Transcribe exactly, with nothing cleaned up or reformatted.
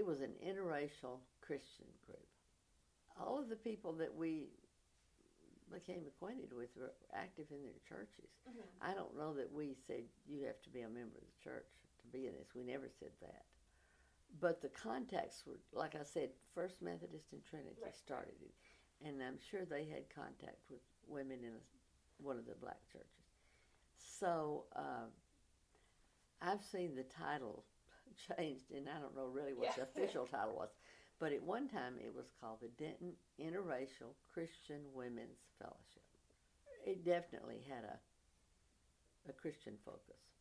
it was an interracial Christian group. All of the people that we became acquainted with were active in their churches. Mhm. I don't know that we said you have to be a member of the church to be in this. We never said that. But the contacts were, like I said, First Methodist and Trinity Right. started it. And I'm sure they had contact with women in a, one of the black churches. So uh, I've seen the title changed, and I don't know really what Yeah. the official title was. But at one time it was called the Denton Interracial Christian Women's Fellowship. It definitely had a, a Christian focus.